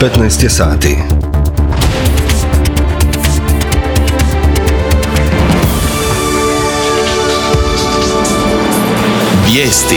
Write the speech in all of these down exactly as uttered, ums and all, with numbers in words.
petnaest je sati. Vijesti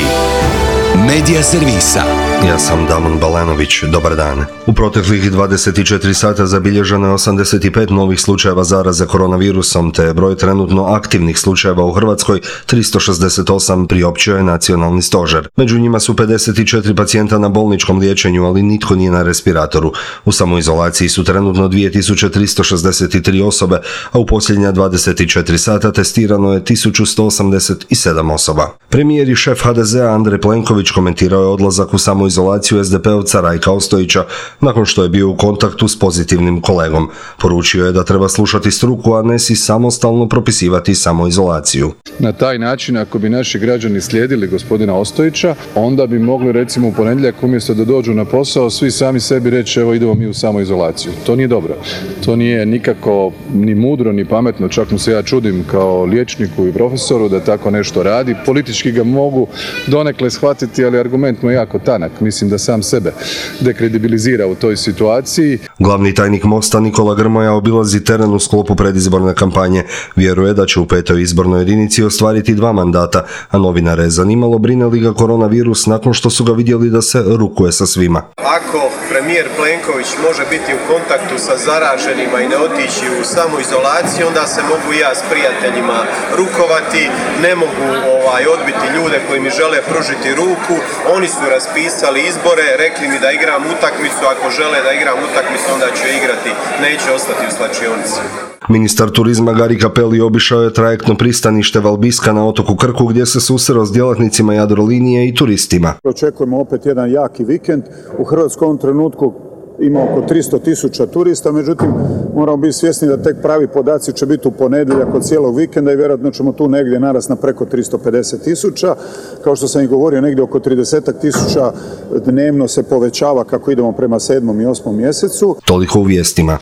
Medija servisa. Ja sam Damon Balanović, dobar dan. U proteklih dvadeset četiri sata zabilježeno je osamdeset pet novih slučajeva zaraze koronavirusom, te broj trenutno aktivnih slučajeva u Hrvatskoj tristo šezdeset osam, priopćio je nacionalni stožer. Među njima su pedeset četiri pacijenta na bolničkom liječenju, ali nitko nije na respiratoru. U samoizolaciji su trenutno dvije tisuće tristo šezdeset tri osobe, a u posljednja dvadeset četiri sata testirano je tisuću sto osamdeset sedam osoba. Premijer i šef ha de zea Andrej Plenković komentirao je odlazak u samoizolaciju es de pe ovca Rajka Ostojića nakon što je bio u kontaktu s pozitivnim kolegom. Poručio je da treba slušati struku, a ne si samostalno propisivati samoizolaciju. Na taj način, ako bi naši građani slijedili gospodina Ostojića, onda bi mogli recimo u ponedjeljak umjesto da dođu na posao svi sami sebi reći evo idemo mi u samoizolaciju. To nije dobro. To nije nikako ni mudro ni pametno, čak mu se ja čudim kao liječniku i profesoru da tako nešto radi. Politički ga mogu donekle shvatiti, ali argument mu je jako tanak. Mislim da sam sebe dekredibilizira u toj situaciji. Glavni tajnik Mosta Nikola Grmoja obilazi teren u sklopu predizborne kampanje. Vjeruje da će u petoj izbornoj jedinici ostvariti dva mandata, a novinare je zanimalo brine li ga koronavirus nakon što su ga vidjeli da se rukuje sa svima. Ako premijer Plenković može biti u kontaktu sa zaraženima i ne otići u samoizolaciju, onda se mogu i ja s prijateljima rukovati, ne mogu ovaj, odbiti ljude koji mi žele pružiti ruku. Oni su raspisali izbore, rekli mi da igram utakmicu, ako žele da igram utakmicu onda ću igrati, neće ostati u slačionici. Ministar turizma Gari Cappelli obišao je trajektno pristanište Valbiska na otoku Krku gdje se susreo s djelatnicima Jadrolinije i turistima. Očekujemo opet jedan jaki vikend. U Hrvatskom trenutku ima oko tristo tisuća turista, međutim moramo biti svjesni da tek pravi podaci će biti u ponedjeljak od cijelog vikenda i vjerojatno ćemo tu negdje narast na preko tristo pedeset tisuća. Kao što sam i govorio, negdje oko trideset tisuća dnevno se povećava kako idemo prema sedmom i osmom mjesecu. Toliko u vijestima.